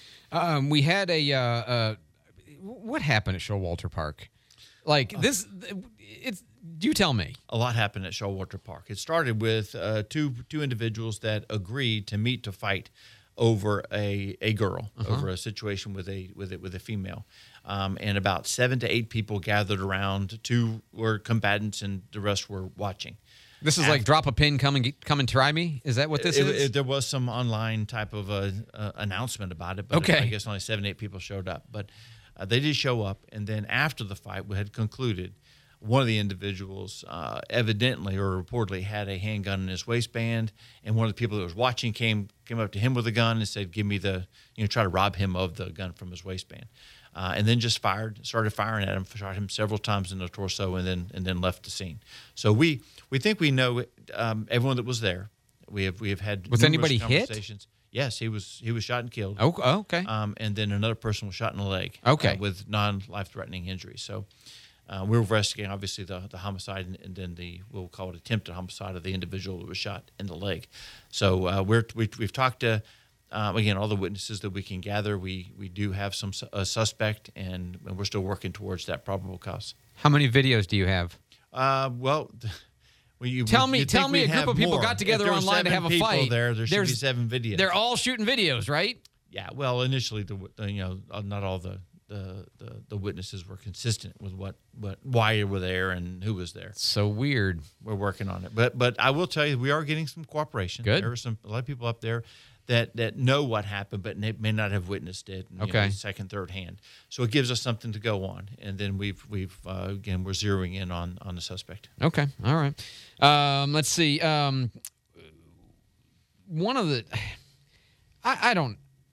Um, we had a uh, uh, what happened at Showalter Park? Like this, it's. You tell me. A lot happened at Showalter Park. It started with uh, two two individuals that agreed to meet to fight over a a girl, Uh-huh. over a situation with a with a, with a female, um, and about seven to eight people gathered around. Two were combatants, and the rest were watching. This is After, like drop a pin, come and get, come and try me. Is that what this it, is? It, there was some online type of a, uh, announcement about it, but Okay. I guess only seven eight people showed up. But uh, they did show up, and then after the fight we had concluded. One of the individuals uh, evidently or reportedly had a handgun in his waistband, and one of the people that was watching came came up to him with a gun and said, "Give me the," you know, try to rob him of the gun from his waistband, uh, and then just fired, started firing at him, shot him several times in the torso, and then and then left the scene. So we we think we know um, everyone that was there. We have we have had Was numerous anybody hit? conversations. Yes, he was he was shot and killed. Oh, okay. Um, and then another person was shot in the leg. Okay. uh, with non-life-threatening injuries. So. Uh, we're investigating, obviously, the, the homicide and, and then the, we'll call it attempted homicide of the individual that was shot in the leg. So uh, we're, we, we've talked to, um, again, all the witnesses that we can gather. We we do have some su- a suspect, and, and we're still working towards that probable cause. How many videos do you have? Uh, well, well you, Tell me, you'd tell think me a we'd group have of people more. got together If there were online to seven have a people fight. There, there should There's- be seven videos. They're all shooting videos, right? Yeah. Well, initially, the uh, you know, uh, not all the. The, the the witnesses were consistent with what, what why you were there and who was there. So weird. We're working on it, but but I will tell you we are getting some cooperation. Good. There are some a lot of people up there that that know what happened, but may, may not have witnessed it. You Okay. know, second, third hand. So it gives us something to go on, and then we've we've uh, again we're zeroing in on on the suspect. Okay. All right. Um, let's see. Um, one of the, I, I don't.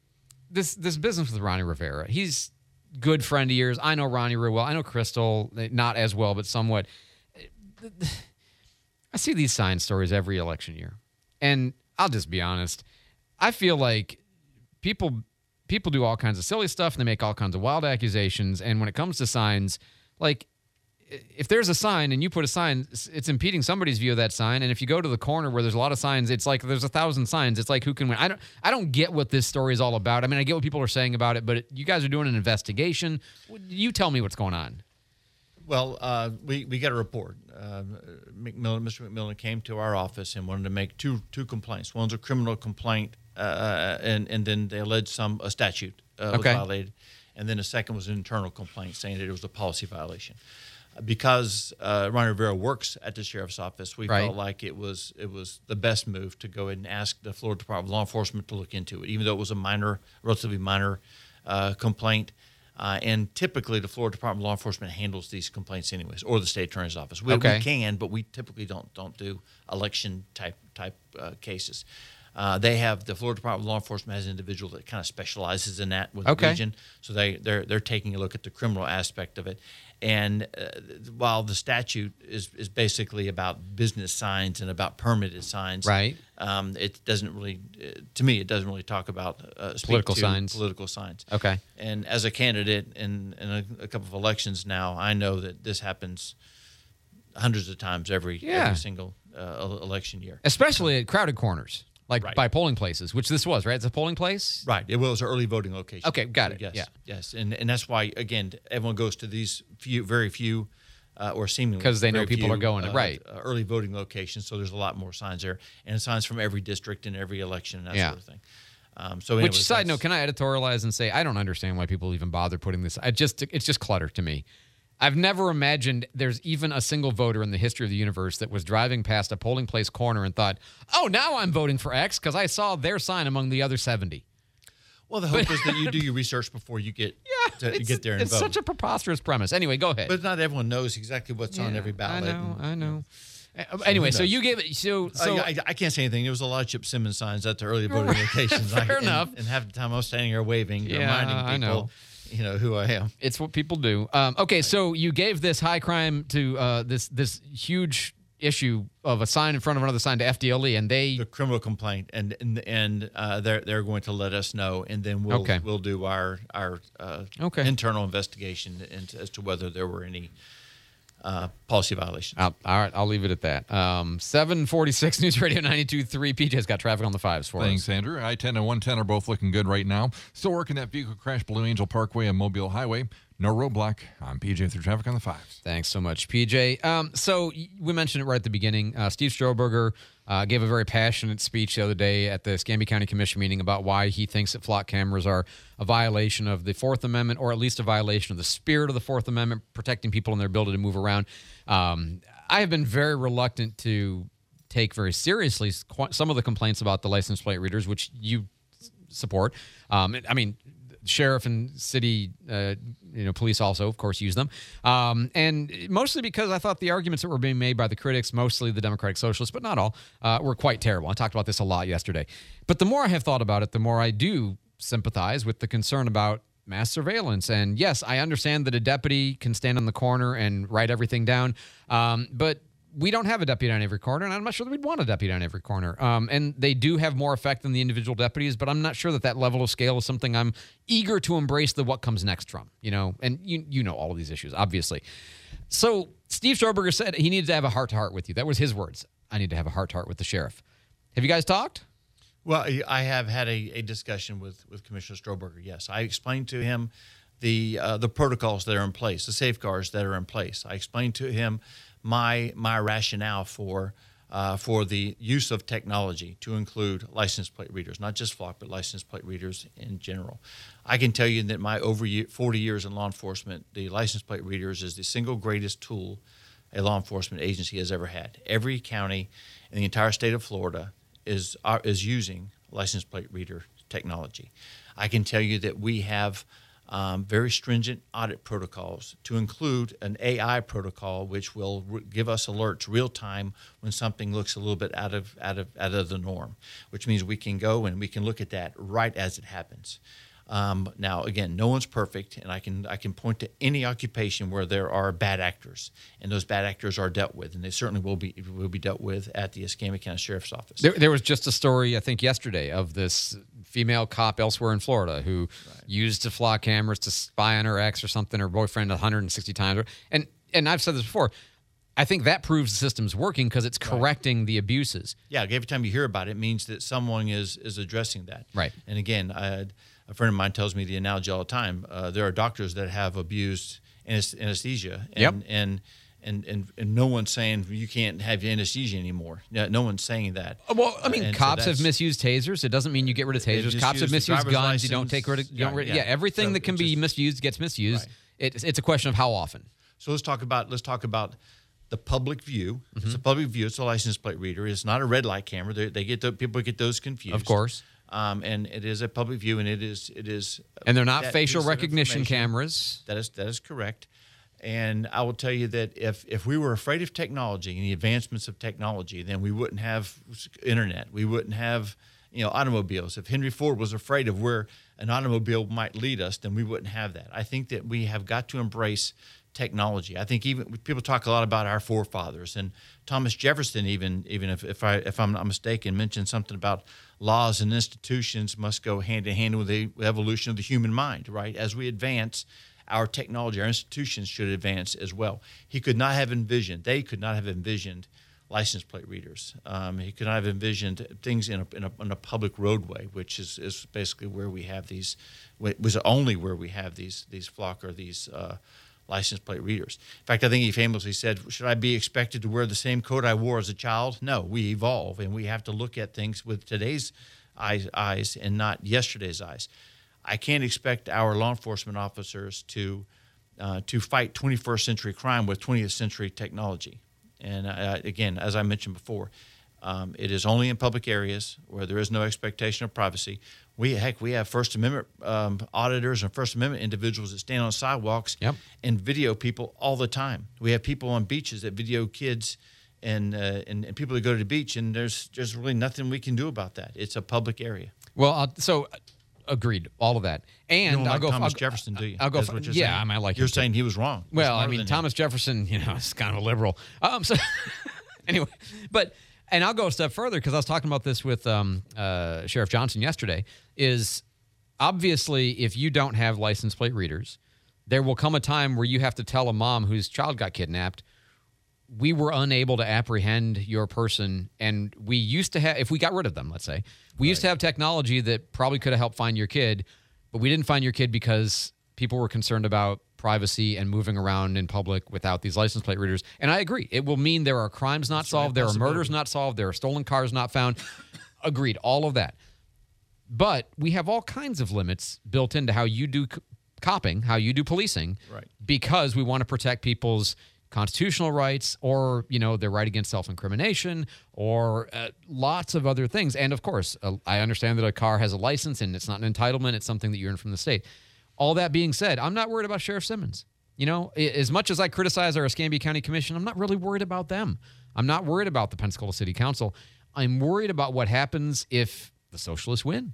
this this business with Ronnie Rivera. He's a good friend of yours. I know Ronnie real well. I know Crystal, not as well, but somewhat. I see these sign stories every election year. And I'll just be honest. I feel like people people do all kinds of silly stuff and they make all kinds of wild accusations. And when it comes to signs, like if there's a sign and you put a sign, it's impeding somebody's view of that sign. And if you go to the corner where there's a lot of signs, it's like there's a thousand signs. It's like who can win. I don't I don't get what this story is all about. I mean, I get what people are saying about it, but it, you guys are doing an investigation. You tell me what's going on. Well, uh, we, we got a report. Uh, McMillan, Mister McMillan came to our office and wanted to make two two complaints. One's a criminal complaint, uh, and, and then they alleged some a statute uh, was Okay. violated. And then the second was an internal complaint saying that it was a policy violation. Because uh, Ronnie Rivera works at the sheriff's office, we Right. felt like it was it was the best move to go ahead and ask the Florida Department of Law Enforcement to look into it, even though it was a minor, relatively minor uh, complaint. Uh, and typically, the Florida Department of Law Enforcement handles these complaints anyways, or the state attorney's office. We, Okay. we can, but we typically don't don't do election type type uh, cases. Uh, they have the Florida Department of Law Enforcement has an individual that kind of specializes in that with Okay. the region. So they they're they're taking a look at the criminal aspect of it. And uh, while the statute is is basically about business signs and about permitted signs, Right. Um, it doesn't really, uh, to me, it doesn't really talk about uh, speak Political to signs. Political signs. Okay. And as a candidate in, in a, a couple of elections now, I know that this happens hundreds of times every Yeah. every single uh, election year. Especially at crowded corners, like Right. by polling places, which this was, right? It's a polling place? Right. It was an early voting location. Okay, got it. Yes. Yeah. Yes. And and that's why, again, everyone goes to these few, very few, uh, or seemingly 'Cause they know very people few, are going, uh, right. uh, early voting locations. So there's a lot more signs there, and signs from every district and every election and that Yeah. sort of thing. Um, so, Which anyways, side that's- note, can I editorialize and say I don't understand why people even bother putting this? I just it's just clutter to me. I've never imagined there's even a single voter in the history of the universe that was driving past a polling place corner and thought, "Oh, now I'm voting for X because I saw their sign among the other seventy." Well, the hope is that you do your research before you get to It's, get there and it's vote. such a preposterous premise. Anyway, go ahead. But not everyone knows exactly what's on Yeah, every ballot. I know, and- I know. Uh, So anyway, who so knows? you gave it. So, so I, I, I can't say anything. There was a lot of Chip Simmons signs at the early voting locations. Fair I, and- enough. And, half the time I was standing there waving, Yeah, reminding people, I know. you know, who I am. It's what people do. Um, okay, so you gave this high crime to uh, this this huge issue of a sign in front of another sign to F D L E, and they the criminal complaint, and and, and uh, they're they're going to let us know, and then we'll Okay. we'll do our our uh, Okay. internal investigation into, as to whether there were any uh, policy violations. I'll, all right, I'll leave it at that. Um, seven forty-six News Radio ninety-two point three. P J's got traffic on the fives for Thanks, us. Andrew. I ten and one ten are both looking good right now. Still working that vehicle crash, Blue Angel Parkway and Mobile Highway. No roadblock. I'm P J through traffic on the fives. Thanks so much, P J. Um, so y- we mentioned it right at the beginning. Uh, Steve Stroberger uh, gave a very passionate speech the other day at the Escambia County Commission meeting about why he thinks that flock cameras are a violation of the Fourth Amendment, or at least a violation of the spirit of the Fourth Amendment, protecting people and their ability to move around. Um, I have been very reluctant to take very seriously qu- some of the complaints about the license plate readers, which you s- support. Um, I mean, sheriff and city, uh, you know, police also, of course, use them. Um, and mostly because I thought the arguments that were being made by the critics, mostly the Democratic Socialists, but not all, uh, were quite terrible. I talked about this a lot yesterday. But the more I have thought about it, the more I do sympathize with the concern about mass surveillance. And yes, I understand that a deputy can stand on the corner and write everything down. Um, but we don't have a deputy on every corner, and I'm not sure that we'd want a deputy on every corner. Um, and they do have more effect than the individual deputies, but I'm not sure that that level of scale is something I'm eager to embrace the what comes next from, you know, and you you know all of these issues, obviously. So Steve Stroberger said he needed to have a heart-to-heart with you. That was his words. I need to have a heart-to-heart with the sheriff. Have you guys talked? Well, I have had a, a discussion with, with Commissioner Stroberger, yes. I explained to him the uh, the protocols that are in place, the safeguards that are in place. I explained to him my my rationale for uh, for the use of technology to include license plate readers, not just flock, but license plate readers in general. I can tell you that my over ye- forty years in law enforcement, the license plate readers is the single greatest tool a law enforcement agency has ever had. Every county in the entire state of Florida is uh, is using license plate reader technology. I can tell you that we have um, very stringent audit protocols, to include an A I protocol which will re- give us alerts real time when something looks a little bit out of out of out of the norm, which means we can go and we can look at that right as it happens. Um, now, again, no one's perfect, and I can I can point to any occupation where there are bad actors, and those bad actors are dealt with, and they certainly will be will be dealt with at the Escambia County Sheriff's Office. There, there was just a story, I think, yesterday of this female cop elsewhere in Florida who right. used to flock cameras to spy on her ex or something, her boyfriend one hundred sixty times. And and I've said this before. I think that proves the system's working because it's correcting right. the abuses. Yeah, every time you hear about it, it means that someone is is addressing that. Right. And again, I, a friend of mine tells me the analogy all the time. Uh, there are doctors that have abused anesthesia, and, yep. and, and and and no one's saying you can't have anesthesia anymore. No, no one's saying that. Well, I mean, uh, cops so have misused tasers. It doesn't mean you get rid of tasers. Cops have misused guns. License, you don't take rid of. You don't, yeah, yeah, everything so that can be just, misused gets misused. Right. It, it's a question of how often. So let's talk about let's talk about the public view. Mm-hmm. It's a public view. It's a license plate reader. It's not a red light camera. They, they get the, people get those confused. Of course. Um, and it is a public view, and it is it is. And they're not facial recognition cameras. That is that is correct. And I will tell you that if if we were afraid of technology and the advancements of technology, then we wouldn't have internet. We wouldn't have you know automobiles. If Henry Ford was afraid of where an automobile might lead us, then we wouldn't have that. I think that we have got to embrace technology. I think even people talk a lot about our forefathers, and Thomas Jefferson, even even if, if I if I'm not mistaken, mentioned something about laws and institutions must go hand in hand with the evolution of the human mind. Right, as we advance, our technology, our institutions should advance as well. He could not have envisioned. They could not have envisioned license plate readers. Um, he could not have envisioned things in a, in a, in a public roadway, which is, is basically where we have these. Was only where we have these these flock or these. Uh, license plate readers. In fact, I think he famously said, should I be expected to wear the same coat I wore as a child? No, we evolve, and we have to look at things with today's eyes, eyes and not yesterday's eyes. I can't expect our law enforcement officers to uh, to fight twenty-first century crime with twentieth century technology. And uh, again, as I mentioned before, um, it is only in public areas where there is no expectation of privacy. We heck, we have First Amendment um, auditors and First Amendment individuals that stand on sidewalks yep. and video people all the time. We have people on beaches that video kids and, uh, and and people that go to the beach, and there's there's really nothing we can do about that. It's a public area. Well, uh, so agreed, all of that. And you don't I'll like go Thomas I'll, Jefferson, do you? I'll go. That's For, what you're yeah, saying? I might like. You're him saying too. he was wrong. Well, I mean, Thomas him. Jefferson, you know, is kind of a liberal. Um, so anyway, but. And I'll go a step further because I was talking about this with um, uh, Sheriff Johnson yesterday, is obviously if you don't have license plate readers, there will come a time where you have to tell a mom whose child got kidnapped, we were unable to apprehend your person, and we used to have, if we got rid of them, let's say, we right. used to have technology that probably could have helped find your kid, but we didn't find your kid because people were concerned about privacy and moving around in public without these license plate readers. And I agree. It will mean there are crimes not That's solved, right, there are murders not solved, there are stolen cars not found. Agreed, all of that. But we have all kinds of limits built into how you do co- copping, how you do policing, right. because we want to protect people's constitutional rights or, you know, their right against self-incrimination or uh, lots of other things. And, of course, uh, I understand that a car has a license and it's not an entitlement. It's something that you earn from the state. All that being said, I'm not worried about Sheriff Simmons. You know, as much as I criticize our Escambia County Commission, I'm not really worried about them. I'm not worried about the Pensacola City Council. I'm worried about what happens if the socialists win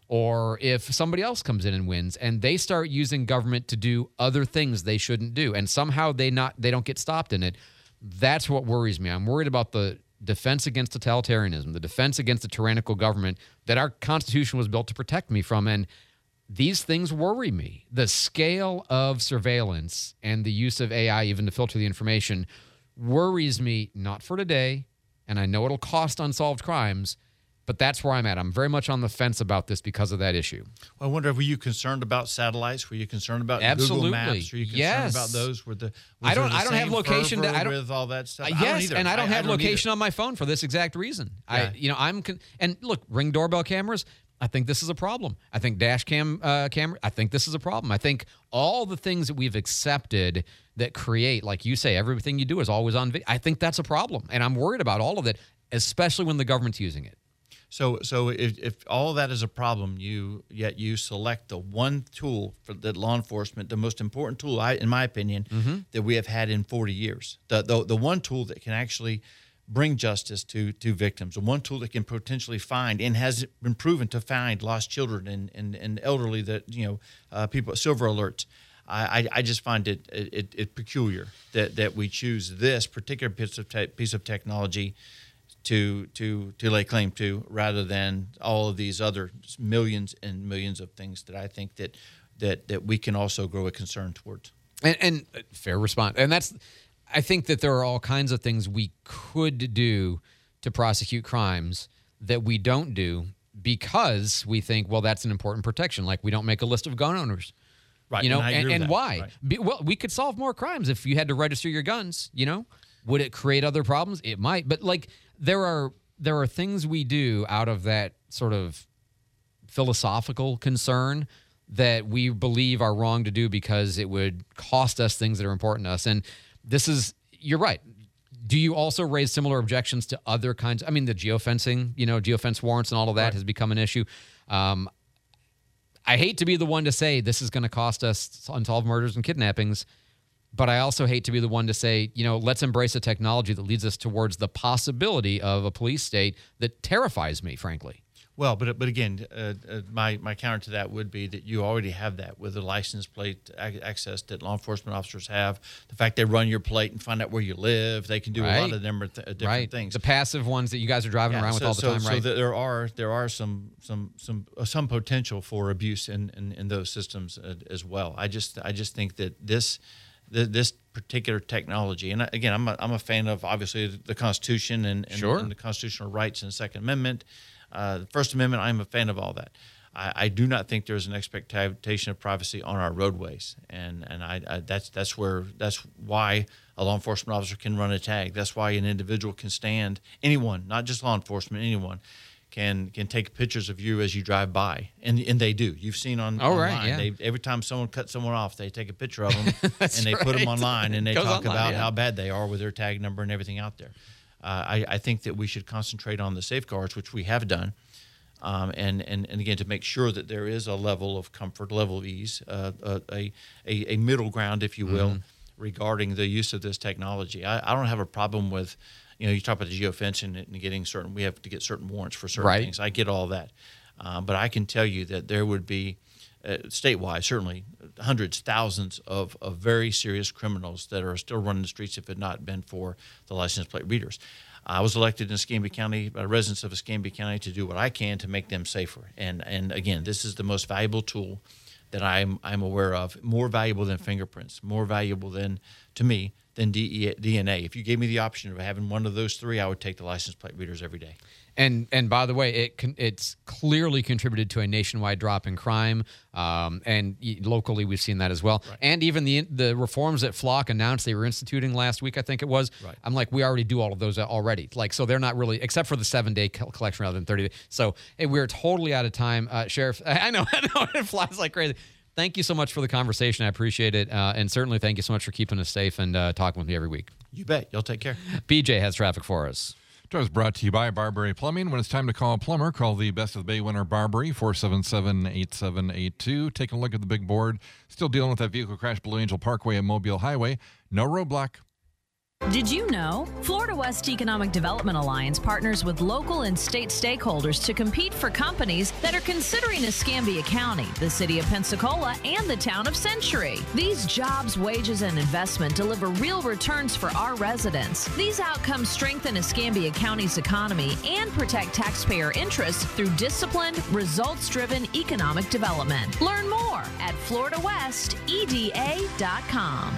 or if somebody else comes in and wins and they start using government to do other things they shouldn't do and somehow they not they don't get stopped in it. That's what worries me. I'm worried about the defense against totalitarianism, the defense against the tyrannical government that our Constitution was built to protect me from. And these things worry me. The scale of surveillance and the use of A I even to filter the information worries me, not for today, and I know it'll cost unsolved crimes, but that's where I'm at. I'm very much on the fence about this because of that issue. Well, I wonder, were you concerned about satellites? Were you concerned about Absolutely. Google Maps? Were you concerned yes. about those? Were the, I don't. I don't have location. To, I don't, with all that stuff. Uh, I yes, don't and I don't I, have I don't location either. on my phone for this exact reason. Yeah. I, you know, I'm con- and look, Ring doorbell cameras. I think this is a problem. I think dash cam uh, camera. I think this is a problem. I think all the things that we've accepted that create, like you say, everything you do is always on video. I think that's a problem, and I'm worried about all of it, especially when the government's using it. So, so if, if all of that is a problem, you yet you select the one tool for the law enforcement, the most important tool, I, in my opinion, mm-hmm. that we have had in forty years. The, the the one tool that can actually bring justice to to victims. One tool that can potentially find and has been proven to find lost children and and, and elderly that you know uh, people silver alerts. I, I just find it, it it peculiar that that we choose this particular piece of te- piece of technology to to to lay claim to, rather than all of these other millions and millions of things that I think that that that we can also grow a concern towards. And, and fair response. And that's, I think that there are all kinds of things we could do to prosecute crimes that we don't do because we think, well, that's an important protection. Like we don't make a list of gun owners. Right. You know, and, I and, agree with and that. why? Right. Be, well, we could solve more crimes if you had to register your guns, you know? Would it create other problems? It might. But like there are there are things we do out of that sort of philosophical concern that we believe are wrong to do because it would cost us things that are important to us. And this is, you're right. Do you also raise similar objections to other kinds? I mean, the geofencing, you know, geofence warrants and all of that right. has become an issue. Um, I hate to be the one to say this is going to cost us unsolved murders and kidnappings, but I also hate to be the one to say, you know, let's embrace a technology that leads us towards the possibility of a police state that terrifies me, frankly. Well, but but again, uh, uh, my my counter to that would be that you already have that with the license plate ac- access that law enforcement officers have. The fact they run your plate and find out where you live, they can do right. a lot of them th- different right. things. The passive ones that you guys are driving yeah, around so, with all the so, time, so right? So there are there are some some some uh, some potential for abuse in, in, in those systems uh, as well. I just I just think that this. The, this particular technology, and again, I'm a, I'm a fan of obviously the Constitution and, and, sure. and the constitutional rights and the Second Amendment, uh, the First Amendment. I'm a fan of all that. I, I do not think there's an expectation of privacy on our roadways, and and I, I that's that's where that's why a law enforcement officer can run a tag. That's why an individual can stand. Anyone, not just law enforcement, anyone. Can can take pictures of you as you drive by, and and they do. You've seen on oh, online. Right, yeah. They, every time someone cuts someone off, they take a picture of them and they right. put them online, and they Goes talk online, about yeah. how bad they are with their tag number and everything out there. Uh, I, I think that we should concentrate on the safeguards, which we have done, um, and, and and again to make sure that there is a level of comfort, level of ease, uh, a, a a middle ground, if you will, mm-hmm. regarding the use of this technology. I, I don't have a problem with. You know, you talk about the geofencing and getting certain, we have to get certain warrants for certain right. things. I get all that. Uh, but I can tell you that there would be, uh, statewide, certainly hundreds, thousands of, of very serious criminals that are still running the streets if it had not been for the license plate readers. I was elected in Escambia County, uh, residents of Escambia County, to do what I can to make them safer. And, and again, this is the most valuable tool that I'm, I'm aware of, more valuable than fingerprints, more valuable than, to me, than D N A. If you gave me the option of having one of those three, I would take the license plate readers every day. And and by the way, it con- it's clearly contributed to a nationwide drop in crime, um, and y- locally we've seen that as well. Right. And even the the reforms that Flock announced they were instituting last week, I think it was. Right. I'm like, we already do all of those already. Like, so they're not really, except for the seven day collection rather than thirty days. So hey, we're totally out of time, uh, Sheriff. I know, I know, it flies like crazy. Thank you so much for the conversation. I appreciate it. Uh, and certainly thank you so much for keeping us safe and uh, talking with me every week. You bet. Y'all take care. B J has traffic for us. It was brought to you by Barbary Plumbing. When it's time to call a plumber, call the Best of the Bay winner, Barbary, four seven seven, eight seven eight two. Taking a look at the big board. Still dealing with that vehicle crash, Blue Angel Parkway and Mobile Highway. No roadblock. Did you know? Florida West Economic Development Alliance partners with local and state stakeholders to compete for companies that are considering Escambia County, the city of Pensacola, and the town of Century. These jobs, wages, and investment deliver real returns for our residents. These outcomes strengthen Escambia County's economy and protect taxpayer interests through disciplined, results-driven economic development. Learn more at florida west e d a dot com.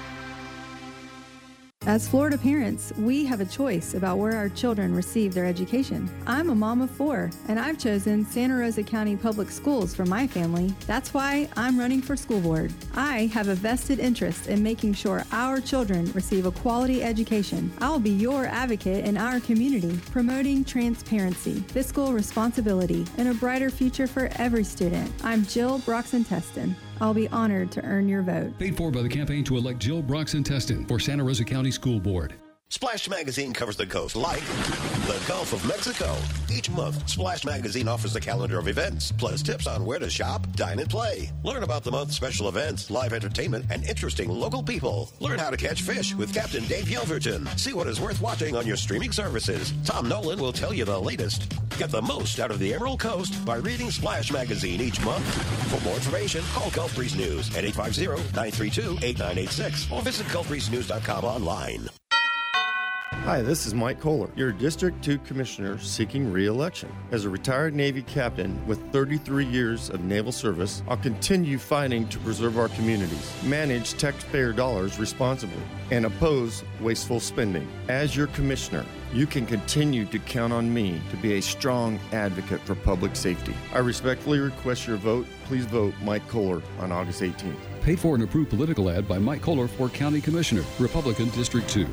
As Florida parents, we have a choice about where our children receive their education. I'm a mom of four, and I've chosen Santa Rosa County Public Schools for my family. That's why I'm running for school board. I have a vested interest in making sure our children receive a quality education. I'll be your advocate in our community, promoting transparency, fiscal responsibility, and a brighter future for every student. I'm Jill Broxton-Teston. I'll be honored to earn your vote. Paid for by the campaign to elect Jill Broxton-Teston for Santa Rosa County School Board. Splash Magazine covers the coast like the Gulf of Mexico. Each month, Splash Magazine offers a calendar of events, plus tips on where to shop, dine, and play. Learn about the month's special events, live entertainment, and interesting local people. Learn how to catch fish with Captain Dave Yelverton. See what is worth watching on your streaming services. Tom Nolan will tell you the latest. Get the most out of the Emerald Coast by reading Splash Magazine each month. For more information, call Gulf Breeze News at eight five zero, nine three two, eight nine eight six or visit gulf breeze news dot com online. Hi, this is Mike Kohler, your District two Commissioner seeking re-election. As a retired Navy captain with thirty-three years of naval service, I'll continue fighting to preserve our communities, manage taxpayer dollars responsibly, and oppose wasteful spending. As your Commissioner, you can continue to count on me to be a strong advocate for public safety. I respectfully request your vote. Please vote Mike Kohler on August eighteenth. Paid for and approved political ad by Mike Kohler for County Commissioner, Republican District two.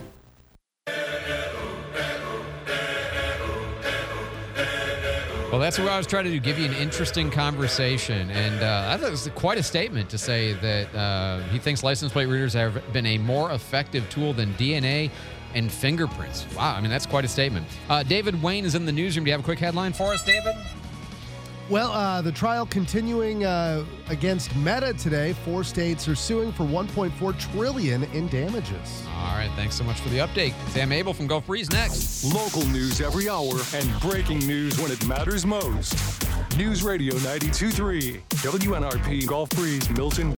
Well, that's what I was trying to do, give you an interesting conversation. And uh, I thought it was quite a statement to say that uh, he thinks license plate readers have been a more effective tool than D N A and fingerprints. Wow, I mean, that's quite a statement. Uh, David Wayne is in the newsroom. Do you have a quick headline for us, David? Well, uh, the trial continuing uh, against Meta today. Four states are suing for one point four trillion dollars in damages. All right, thanks so much for the update. Sam Abel from Gulf Breeze next. Local news every hour and breaking news when it matters most. News Radio ninety-two point three, W N R P, Gulf Breeze, Milton.